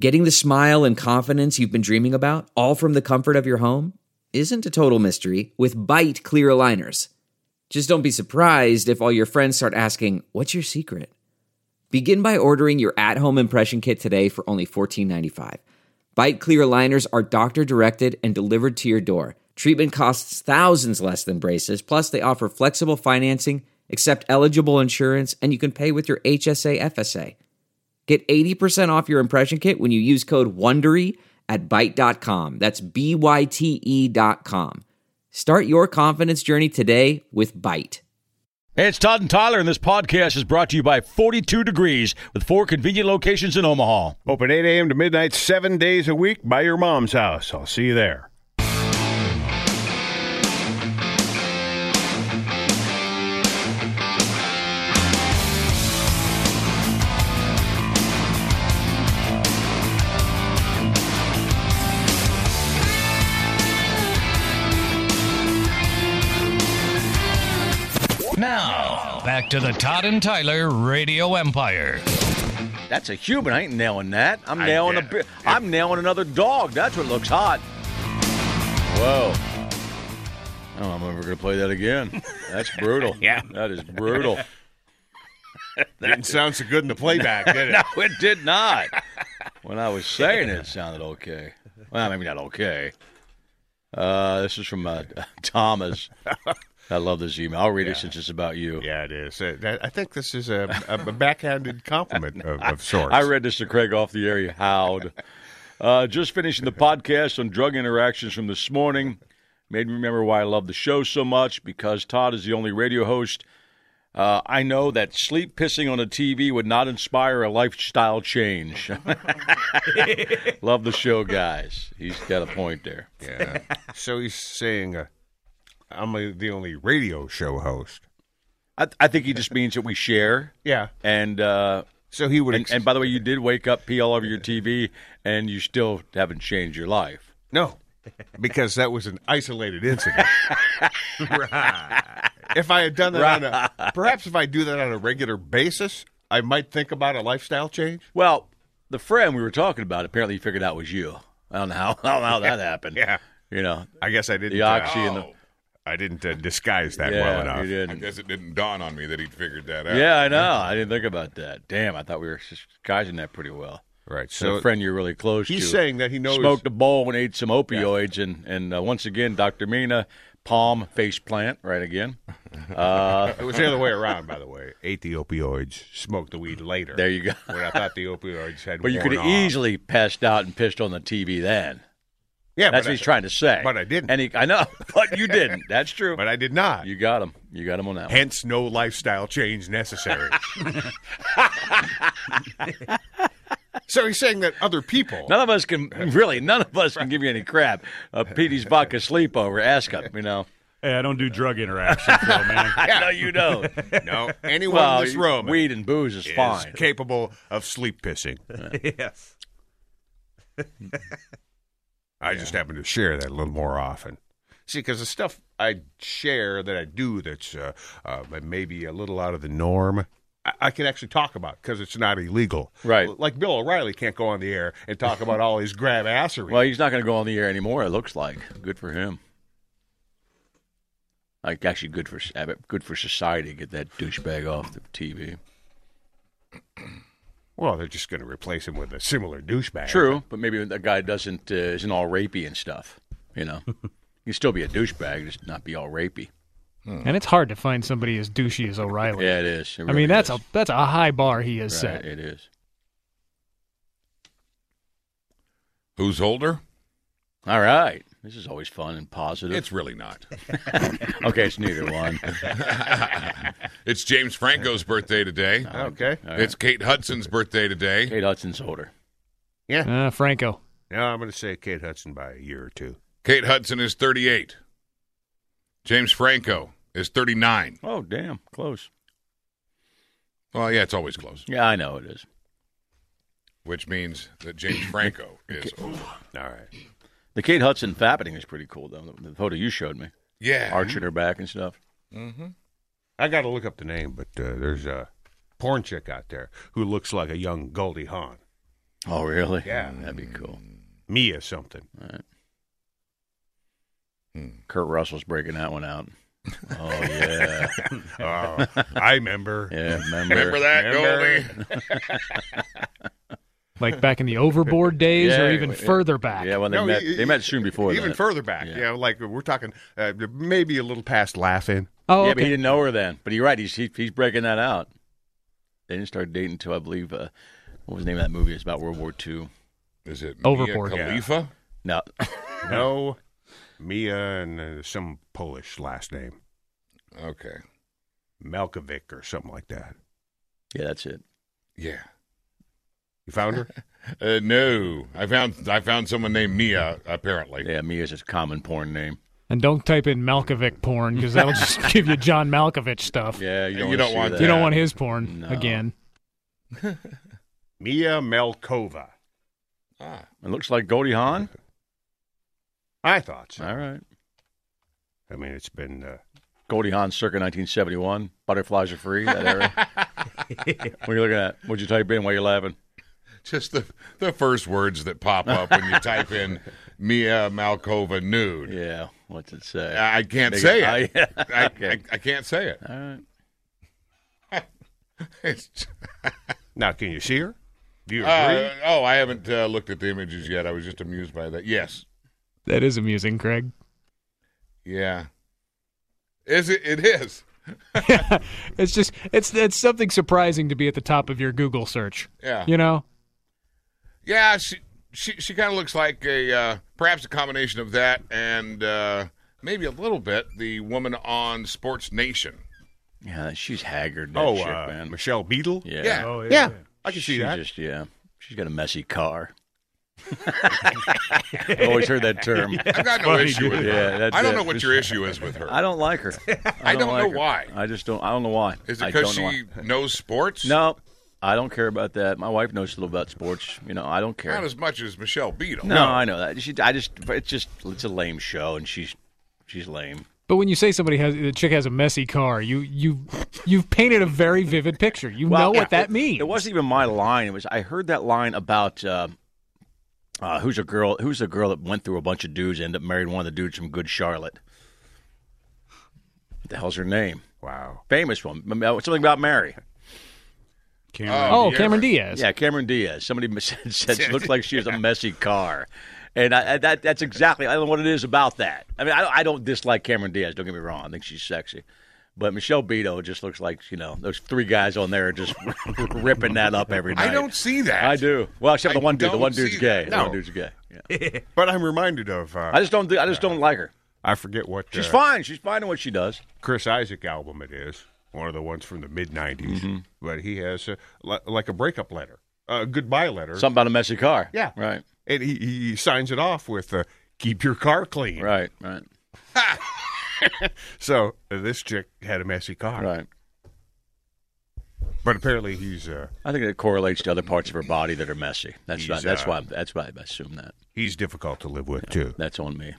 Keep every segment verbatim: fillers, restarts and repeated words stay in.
Getting the smile and confidence you've been dreaming about, all from the comfort of your home, isn't a total mystery with Byte clear aligners. Just don't be surprised if all your friends start asking, "What's your secret?" Begin by ordering your at-home impression kit today for only fourteen ninety-five. Byte clear aligners are doctor-directed and delivered to your door. Treatment costs thousands less than braces, plus they offer flexible financing, accept eligible insurance, and you can pay with your H S A F S A. Get eighty percent off your impression kit when you use code WONDERY at byte dot com. That's B Y T E dot com. Start your confidence journey today with Byte. Hey, it's Todd and Tyler, and this podcast is brought to you by forty-two Degrees, with four convenient locations in Omaha. Open eight a.m. to midnight, seven days a week by your mom's house. I'll see you there. Now, back to the Todd and Tyler Radio Empire. That's a human. I ain't nailing that. I'm I nailing a get- bi- I'm nailing another dog. That's what looks hot. Whoa. I don't know if I'm ever going to play that again. That's brutal. Yeah. That is brutal. Didn't sound so good in the playback, did it? No, it did not. When I was saying it, it sounded okay. Well, maybe not okay. Uh, this is from uh, Thomas. I love this email. I'll read Yeah. it since it's about you. Yeah, it is. Uh, that, I think this is a, a, a backhanded compliment of, of sorts. I read this to Craig off the air. He howled. Uh, just finishing the podcast on drug interactions from this morning. Made me remember why I love the show so much, because Todd is the only radio host uh, I know that sleep pissing on a T V would not inspire a lifestyle change. Love the show, guys. He's got a point there. Yeah. So he's saying uh, I'm a, the only radio show host. I, I think he just means that we share. Yeah. And uh, So he would. and, Ex- and by the way, you did wake up, pee all over your T V, and you still haven't changed your life. no, because that was an isolated incident. Right. If I had done that on a, perhaps if I do that on a regular basis, I might think about a lifestyle change. Well, the friend we were talking about apparently figured out was you. I don't know how, I don't know how that happened. Yeah. You know, I guess I didn't. the oxy uh, and the. I didn't uh, disguise that Yeah, well enough. you I didn't. guess it didn't dawn on me that he'd figured that out. Yeah, I know. I didn't think about that. Damn, I thought we were disguising that pretty well. Right. So So a friend you're really close he's to saying that he knows. smoked a bowl and ate some opioids, and and uh, once again, Doctor Mina, palm face plant, right again. Uh, It was the other way around, by the way. Ate the opioids, smoked the weed later. there you go. When I thought the opioids had But you worn could have off. easily passed out and pissed on the T V then. Yeah, That's but what he's I, trying to say. but I didn't. And he, I know, but you didn't. That's true. But I did not. You got him. You got him on that one. Hence, no lifestyle change necessary. So he's saying that other people. None of us can, really, none of us can give you any crap. Uh, Petey's vodka sleepover, ask him, you know. Hey, I don't do drug interactions, Phil, man. I know you don't. No, anyone Well, in this room weed and booze is, is fine. capable of sleep pissing. Yes. I just happen to share that a little more often. See, because the stuff I share that I do that's uh, uh, maybe a little out of the norm, I, I can actually talk about because it's not illegal. Right. Like Bill O'Reilly can't go on the air and talk about all his grab assery. Well, he's not going to go on the air anymore, it looks like. Good for him. Like, actually, good for good for society to get that douchebag off the T V. Well, they're just going to replace him with a similar douchebag. True, but maybe the guy doesn't uh, isn't all rapey and stuff. You know, you can still be a douchebag, just not be all rapey. And it's hard to find somebody as douchey as O'Reilly. Yeah, it is. It I really mean, that's is. a that's a high bar he has Right, set. it is. Who's older? All right, this is always fun and positive. It's really not. Okay, it's neither one. It's James Franco's birthday today. Okay. All right. It's Kate Hudson's birthday today. Kate Hudson's older. Uh, Franco. Now I'm going to say Kate Hudson by a year or two. Kate Hudson is thirty-eight. James Franco is thirty-nine. Oh, damn, close. Well, yeah, it's always close, Yeah, I know it is. which means that James Franco is older. All right. The Kate Hudson fappening is pretty cool, though. The photo you showed me, Yeah. arching her back and stuff. I got to look up the name, but uh, there's a porn chick out there who looks like a young Goldie Hawn. Oh, really? Yeah. That'd be cool. Mia something. All right. Hmm. Kurt Russell's breaking that one out. Oh, yeah. Oh, I remember. Yeah, remember. Remember that, Remember? Goldie? Like back in the Overboard days, Yeah, or even yeah. further back. Yeah, when they No, met, e- they met soon before Even that. further back. Yeah. Yeah, like we're talking uh, maybe a little past laughing. Oh, Yeah, okay. but he didn't know her then. But you're right. He's he, he's breaking that out. They didn't start dating until I believe uh, what was the name of that movie? It's about World War Two. Is it Overboard. Mia Khalifa? No, No, Mia and uh, some Polish last name. Okay. Malkovich or something like that. yeah, that's it. Yeah. You found her? Uh, no, I found I found someone named Mia. Apparently, Yeah, Mia's a common porn name. And don't type in Malkovich porn, because that'll just give you John Malkovich stuff. Yeah, you don't, You wanna don't see want that. You don't want his porn No. again. Mia Melkova. ah, It looks like Goldie Hawn. I thought so. All right, I mean, it's been. Uh, Goldie Hawn, circa nineteen seventy-one. Butterflies are free. That era. What are you looking at? What'd you type in? Why are you laughing? just the the first words that pop up when you type in Mia Malkova nude. Yeah, what's it say? I can't Big- say I- it. yeah, I, okay. I, I can't say it. All right. It's- now, can you see her? Do you agree? uh, oh, I haven't uh, looked at the images yet. I was just amused by that. Yes. That is amusing, Craig. Yeah. Is it? It is. It's just it's it's something surprising to be at the top of your Google search. Yeah. You know? Yeah. She she she kind of looks like a uh, perhaps a combination of that and uh, maybe a little bit the woman on Sports Nation. Yeah, she's haggard. That oh, chick, uh, man. Michelle Beadle? Yeah. Yeah. Oh, yeah. Yeah, I can see She that. just yeah. She's got a messy car. I've always heard that term. I've got no issue with her. Yeah, that's I don't it. know what your issue is with her. I don't like her. I, I don't like know her. why. I just don't. I don't know why. Is it I because don't know she why. knows sports? No, I don't care about that. My wife knows a little about sports. You know, I don't care. Not as much as Michelle Beadle. no, I know that. She, I just. It's just. It's a lame show, and she's. She's lame. But when you say somebody has the chick has a messy car, you you you've painted a very vivid picture. You know what that it, means. It wasn't even my line. It was. I heard that line about. Uh, uh, who's a girl? Who's a girl that went through a bunch of dudes, and ended up married one of the dudes from Good Charlotte? What the hell's her name? Wow. Famous one. Something about Mary. Cameron. Oh, Yeah, Cameron right. Diaz. Yeah, Cameron Diaz. Somebody said, said she looked like she has a messy car. And I, I, that that's exactly, I don't know what it is about that. I mean, I, I don't dislike Cameron Diaz, don't get me wrong. I think she's sexy. But Michelle Beadle just looks like, you know, those three guys on there are just ripping that up every night. I don't see that. I do. Well, except I the one dude. The don't one dude's see gay. that. The No. one dude's gay. Yeah. But I'm reminded of. Uh, I just don't. do- I just don't like her. I forget what. She's uh, fine. She's fine in what she does. Chris Isaac album it is. One of the ones from the mid nineties. Mm-hmm. But he has uh, li- like a breakup letter, a goodbye letter. Something about a messy car. Yeah. Right. And he, he signs it off with uh, "Keep your car clean." Right. Right. So uh, this chick had a messy car. Right. But apparently he's uh, I think it correlates to other parts of her body that are messy. That's He's, why. That's uh, why. That's why I assume that. he's difficult to live with too. That's on me.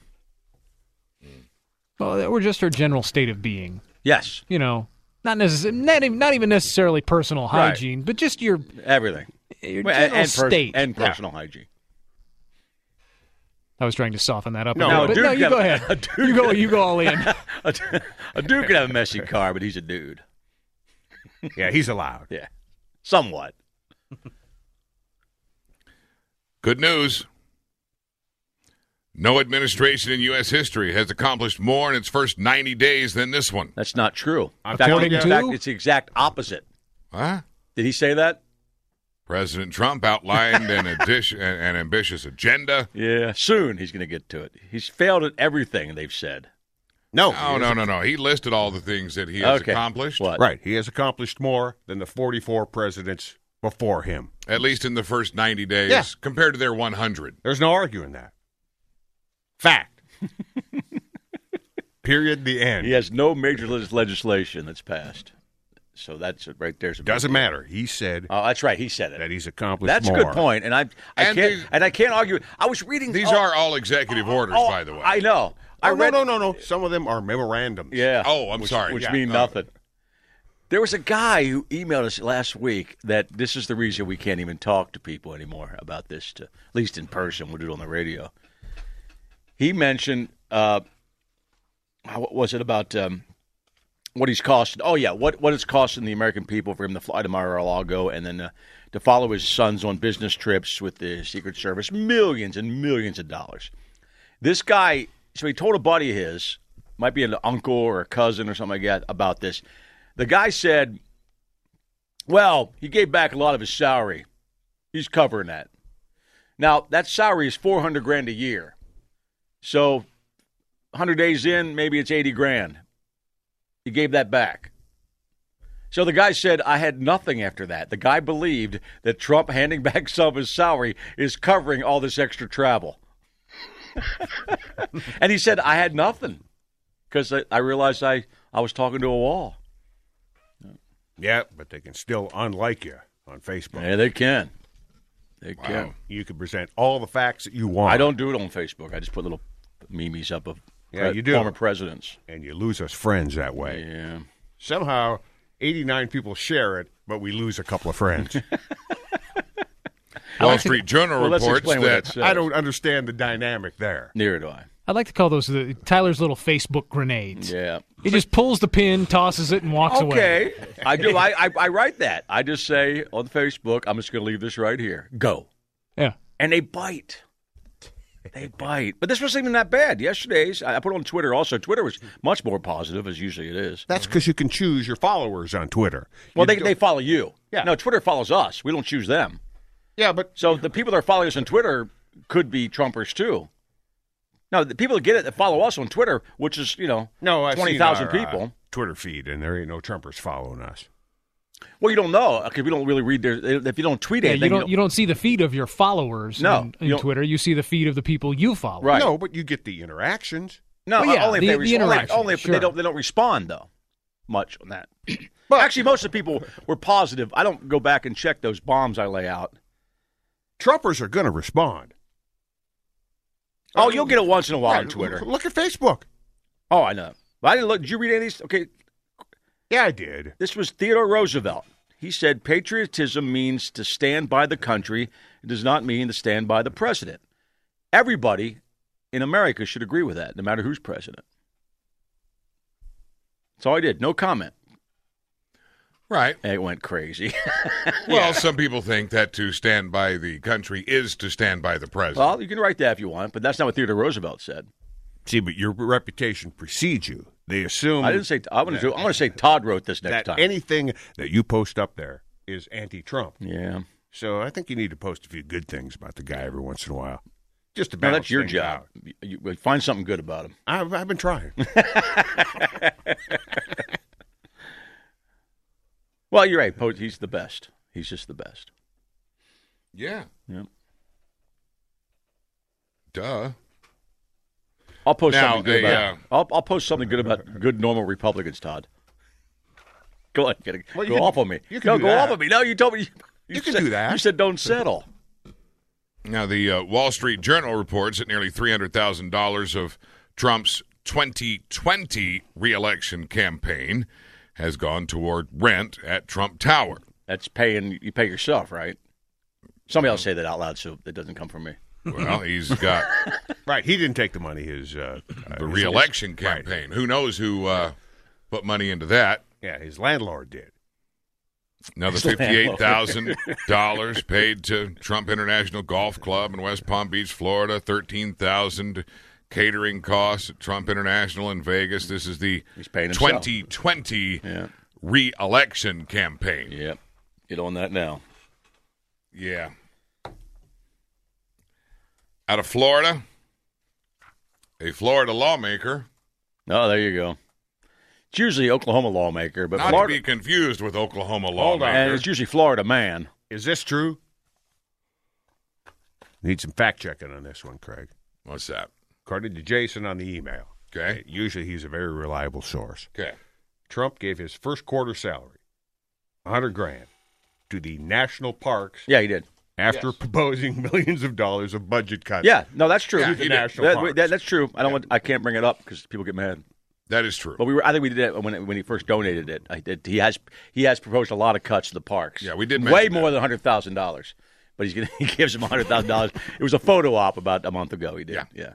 Well, or just her general state of being. Yes. You know, not necessarily, not even, not even necessarily personal Right. hygiene, but just your Everything. your Well, general and, per- state. and personal hygiene. I was trying to soften that up. No, a bit, no, but dude no, you can- go ahead. a dude You go. You go all in. a, d- a dude can have a messy car, but he's a dude. Yeah, he's allowed. Yeah, somewhat. Good news. No administration in U S history has accomplished more in its first ninety days than this one. That's not true. I'm In fact, telling in you- fact, it's the exact opposite. Huh? Did he say that? President Trump outlined an, addition, an, an ambitious agenda. Yeah. Soon he's going to get to it. He's failed at everything they've said. No, Oh, he no, has- no, no. He listed all the things that he has Okay. accomplished, What? Right, he has accomplished more than the forty-four presidents before him. at least in the first ninety days, Yeah. compared to their one hundred. There's no arguing that. Fact. Period. The end. He has no major leg- legislation that's passed. So that's it right there's a big Doesn't deal. matter. He said Oh, that's right. He said it. that he's accomplished That's more. a good point, and I, I And can't, these- and I can't argue. I was reading. These oh, are all executive orders, oh, by the way. I know. I Oh, read. no, no, no, no. Some of them are memorandums. Yeah. Oh, I'm which, sorry. Which Yeah. mean Uh, nothing. There was a guy who emailed us last week that this is the reason we can't even talk to people anymore about this, to, at least in person. We'll do it on the radio. He mentioned, uh, how, what was it about um, what he's costing? Oh, yeah, what, what it's costing the American people for him to fly to Mar-a-Lago and then uh, to follow his sons on business trips with the Secret Service. Millions and millions of dollars. This guy, so he told a buddy of his, might be an uncle or a cousin or something like that, about this. The guy said, well, he gave back a lot of his salary. He's covering that. Now, that salary is four hundred grand a year. So one hundred days in, maybe it's eighty grand. He gave that back. So the guy said, I had nothing after that. The guy believed that Trump handing back some of his salary is covering all this extra travel. And he said, I had nothing because I, I realized I, I was talking to a wall. Yeah, but they can still unlike you on Facebook. Yeah, they can. They Wow. can. You can present all the facts that you want. I don't do it on Facebook. I just put little memes up of Yeah, pre- you do. former presidents. And you lose us friends that way. Yeah. Somehow, eighty-nine people share it, but we lose a couple of friends. Wall Street Journal Well, let's reports explain what that that says. I don't understand the dynamic there. Neither do I. I like to call those the, Tyler's little Facebook grenades. Yeah. He just pulls the pin, tosses it, and walks away. Okay. I do. I, I I write that. I just say on Facebook, I'm just going to leave this right here. Go. Yeah. And they bite. They bite. But this wasn't even that bad. Yesterday's, I put it on Twitter also. Twitter was much more positive, as usually it is. That's because you can choose your followers on Twitter. Well, You they don't- they follow you. Yeah. No, Twitter follows us. We don't choose them. yeah, but So the people that are following us on Twitter could be Trumpers too. No, the people that get it that follow us on Twitter, which is, you know, no, I've twenty seen thousand our, people. Uh, Twitter feed, and there ain't no Trumpers following us. Well, you don't know because we don't really read their. If you don't tweet Yeah, anything, you don't you don't see the feed of your followers No, in, you in don't- Twitter. You see the feed of the people you follow. Right. No, but you get the interactions. No, Well, yeah, only if the- they the respond. Only, interaction, only if sure. they don't. They don't respond though, much on that. But actually, most of the people were positive. I don't go back and check those bombs I lay out. Trumpers are going to respond. Oh, you'll get it once in a while Right, on Twitter. Look at Facebook. Oh, I know. But I didn't look. Did you read any of these? Okay, Yeah, I did. this was Theodore Roosevelt. He said, patriotism means to stand by the country. It does not mean to stand by the president. Everybody in America should agree with that, no matter who's president. That's all I did. No comment. right. And it went crazy. Well, some people think that to stand by the country is to stand by the president. Well, you can write that if you want, but that's not what Theodore Roosevelt said. See, but your reputation precedes you. They assume I didn't say. I want to. do. I want to say Todd wrote this next that time. anything that you post up there is anti-Trump. yeah. So I think you need to post a few good things about the guy every once in a while, just to No, balance that's your things job. out. You, you find something good about him. I've, I've been trying. Well, you're right. Po- He's the best. He's just the best. Yeah. Yeah. Duh. I'll post Now, something good a, about. uh, I'll, I'll post something good about good normal Republicans, Todd. Go ahead, get it. Well, you go can- off on me. you can no, do go that. off on me. No, you told me. You, You can said, do that. You said don't settle. Now, the uh, Wall Street Journal reports that nearly three hundred thousand dollars of Trump's twenty twenty reelection campaign has gone toward rent at Trump Tower. That's paying. You pay yourself, right? Somebody else say that out loud, so it doesn't come from me. Well, he's got Right, he didn't take the money. His uh, uh, the his- reelection his- campaign. Who knows who uh, put money into that? Yeah, his landlord did. Another fifty-eight thousand dollars paid to Trump International Golf Club in West Palm Beach, Florida. thirteen thousand dollars catering costs at Trump International in Vegas. This is the He's paying himself. twenty twenty Yeah. re-election campaign. Yep. Get on that now. Yeah. Out of Florida, a Florida lawmaker, Oh, there you go. It's usually Oklahoma lawmaker, but not Florida, to be confused with Oklahoma Hold on. lawmaker. and it's usually Florida man. Is this true? Need some fact checking on this one, Craig. What's that? According to Jason on the email, Okay. usually he's a very reliable source. Okay. Trump gave his first quarter salary, a hundred grand, to the national parks Yeah, he did. after Yes. proposing millions of dollars of budget cuts. Yeah, no, that's true. Yeah, the he did. national That- parks. that- that's true. I don't want. I can't bring it up because people get mad. That is true. But we were. I think we did it when when he first donated it. I did. He has he has proposed a lot of cuts to the parks. Yeah, we did way mention more that. than hundred thousand dollars. But he's gonna he gives him hundred thousand dollars. It was a photo op about a month ago. He did. Yeah. yeah.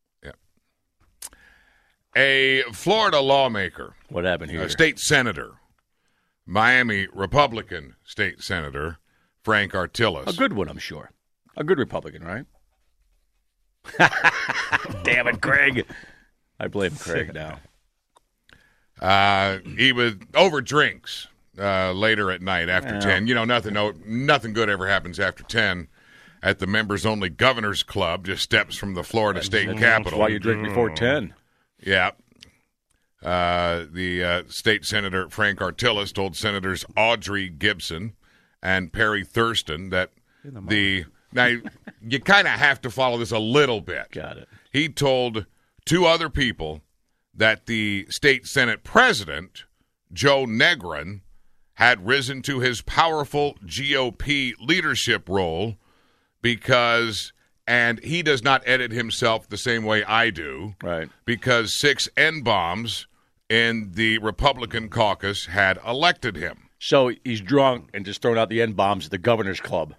A Florida lawmaker, What happened here? a state senator, Miami Republican state senator Frank Artillis. A good one, I'm sure. A good Republican, right? Damn it, Craig. I blame Craig now. Uh, he was over drinks uh, later at night after Yeah. ten. You know, nothing no, nothing good ever happens after ten at the members-only Governors Club, just steps from the Florida State That's Capitol. why you drink before ten. Yeah. Uh, the uh, state senator, Frank Artillis, told Senators Audrey Gibson and Perry Thurston that the now you kind of have to follow this a little bit. Got it. He told two other people that the state Senate president, Joe Negron, had risen to his powerful G O P leadership role because, and he does not edit himself the same way I do, Right. because six N-bombs in the Republican caucus had elected him. So he's drunk and just throwing out the N bombs at the Governor's Club.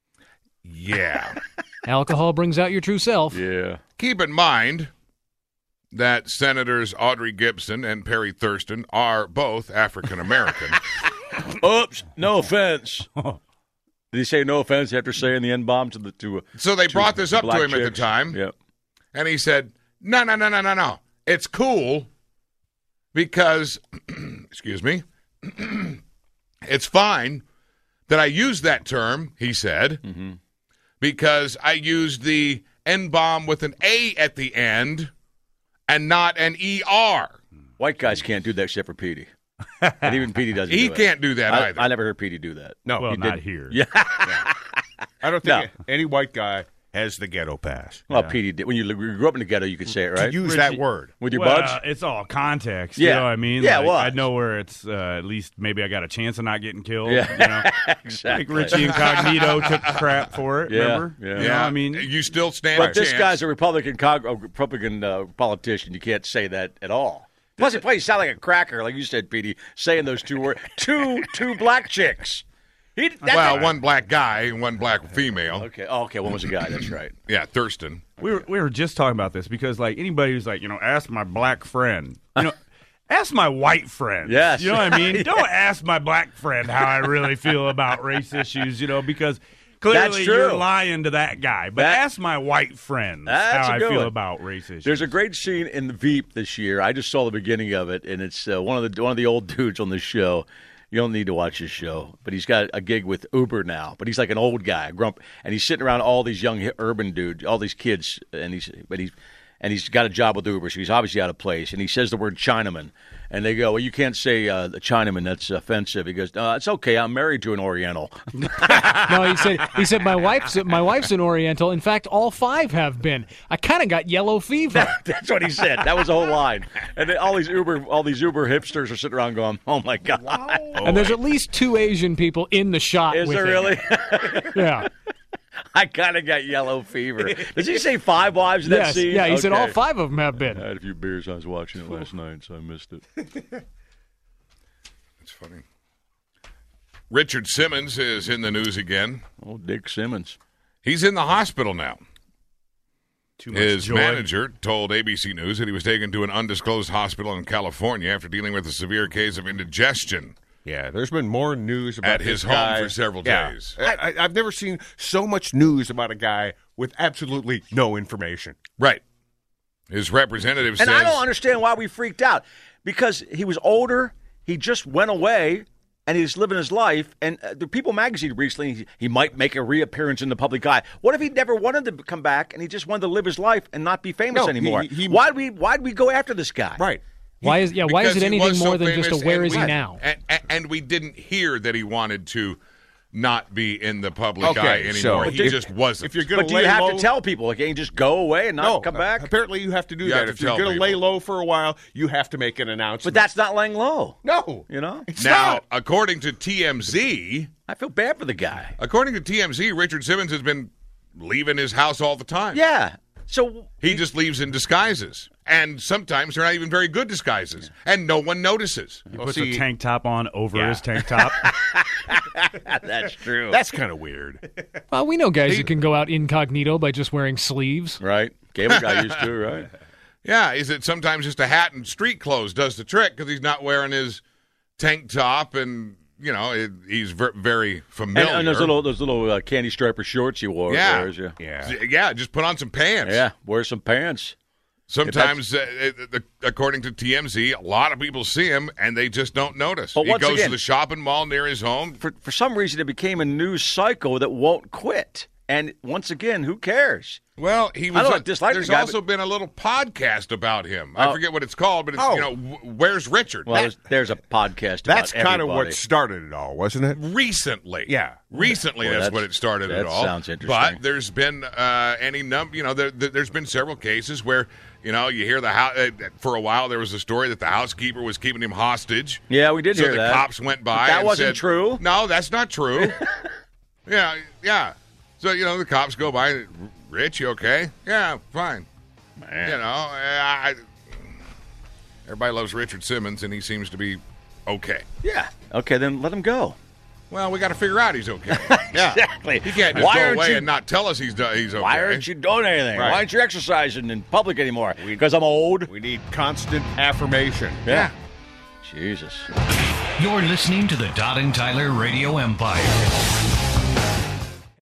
Yeah. Alcohol brings out your true self. Yeah. Keep in mind that Senators Audrey Gibson and Perry Thurston are both African American. Oops. No offense. Did he say no offense after saying the N bomb to the to? So they to brought this up to black him at the chicks? time, Yep. and he said, no, no, no, no, no, no. It's cool because, excuse me, it's fine that I use that term, he said, Mm-hmm. because I used the N-bomb with an A at the end and not an E R. White guys can't do that shit for Petey. And even Petey doesn't. He do it. can't do that I, either. I never heard Petey do that. No, Well, he not did. here. Yeah. I don't No. think any white guy has the ghetto pass. Well, Petey did. When you grew up in the ghetto, you could say it, right? To use Richie- that word. With your well, buds. it's all context. Yeah. You know what I mean? Yeah, like, well, I know where it's uh, at least maybe I got a chance of not getting killed. Yeah. You know? Exactly. Like Richie Incognito took crap for it, Yeah, remember? yeah. You know, I mean, you still stand But a this chance. guy's a Republican, cog- a Republican uh, politician. You can't say that at all. Plus, it plays sound like a cracker, like you said, Petey, saying those two words. Two, two black chicks. He, that's well, it. one black guy and one black female. Okay. Oh, okay. One was a guy. That's right. Yeah, Thurston. we were we were just talking about this because like anybody who's like, you know, ask my black friend. You know, ask my white friend. Yes. You know what I mean? Don't ask my black friend how I really feel about race issues, you know, because That's clearly true. you're lying to that guy. But That- ask my white friends That's how a I good feel one. about race issues. There's a great scene in the Veep this year. I just saw the beginning of it, and it's uh, one of the one of the old dudes on the show. You don't need to watch his show, but he's got a gig with Uber now. But he's like an old guy, a grump, and he's sitting around all these young hi- urban dudes, all these kids, and he's but he's and he's got a job with Uber, so he's obviously out of place. And he says the word Chinaman, and they go, "Well, you can't say uh, the Chinaman. That's offensive." He goes, "No, it's okay. I'm married to an Oriental." No, he said he said my wife's my wife's an Oriental. In fact, all five have been. I kind of got yellow fever. That's what he said. That was the whole line. And then all these Uber, all these Uber hipsters are sitting around going, "Oh my god!" And there's at least two Asian people in the shot. Is with there him. really? Yeah. I kind of got yellow fever. Did he say five wives in that Yes. scene? Yeah. He said all Okay. five of them have been. I had a few beers. I was watching it last night, so I missed it. It's funny. Richard Simmons is in the news again. Oh, Dick Simmons. He's in the hospital now. Too much His joy. manager told A B C News that he was taken to an undisclosed hospital in California after dealing with a severe case of indigestion Yeah, there's been more news about at his this home guy. for several Yeah. days. I, I, I've never seen so much news about a guy with absolutely no information. Right. His representative And says I don't understand why we freaked out. Because he was older, he just went away, and he's living his life. And uh, the People magazine recently, he, he might make a reappearance in the public eye. What if he never wanted to come back and he just wanted to live his life and not be famous No, he- anymore? he- why'd we Why'd we go after this guy? Right. Why is yeah? Why is because it he anything was so more than just a famous where and is he we- now? And, and, and we didn't hear that he wanted to not be in the public Okay, eye so anymore. he if- just wasn't. If you're going But to do lay you have low, to tell people? Like, can you just go away and not no, come back? Apparently, you have to do You that. have to If you're tell going to lay people. low for a while, you have to make an announcement. But that's not laying low. no, You know? it's now, not. according to T M Z, I feel bad for the guy. according to T M Z, Richard Simmons has been leaving his house all the time. Yeah. So He just leaves in disguises. And sometimes they're not even very good disguises. And no one notices. He Well, puts see- a tank top on over Yeah. his tank top. that's true. That's kind of weird. Well, we know guys who can go out incognito by just wearing sleeves. right. Cable guy used to, right? Yeah, is it sometimes just a hat and street clothes does the trick because he's not wearing his tank top and, you know, it, he's ver- very And, familiar. and those little those little uh, candy striper shorts you wore. Yeah. wears, yeah. Yeah. Yeah, just put on some pants. Yeah, wear some pants. Sometimes, uh, it- the, according to T M Z, a lot of people see him and they just don't notice. But he once goes again- to the shopping mall near his home. For for some reason, it became a news cycle that won't quit. And once again, who cares? Well, he was. I don't a- dislike the there's guy, also been a little podcast about him. I Oh. forget what it's called, but it's Oh. you know, w- where's Richard? Well, there's, there's a podcast. That's about kind of everybody. what started it all, wasn't it? Recently, Yeah. recently Well, that's, that's- what it started that at all. sounds interesting. But there's been uh, any num, you know, there, there, there's been several cases where you know you hear the house. Uh, for a while, there was a story that the housekeeper was keeping him hostage. Yeah, we did so hear the that. cops went by. That and wasn't said, true. No, that's not true. yeah, yeah. So you know the cops go by. Rich, you okay? Yeah, fine. Man. You know, I, everybody loves Richard Simmons, and he seems to be okay. Yeah. Okay, then let him go. Well, we got to figure out he's okay. Yeah. Exactly. He can't just Why go aren't away you- and not tell us he's do- he's okay. Why aren't you doing anything? Right. Why aren't you exercising in public anymore? Because I'm old. We need constant affirmation. Yeah. Jesus. You're listening to the Todd and Tyler Radio Empire.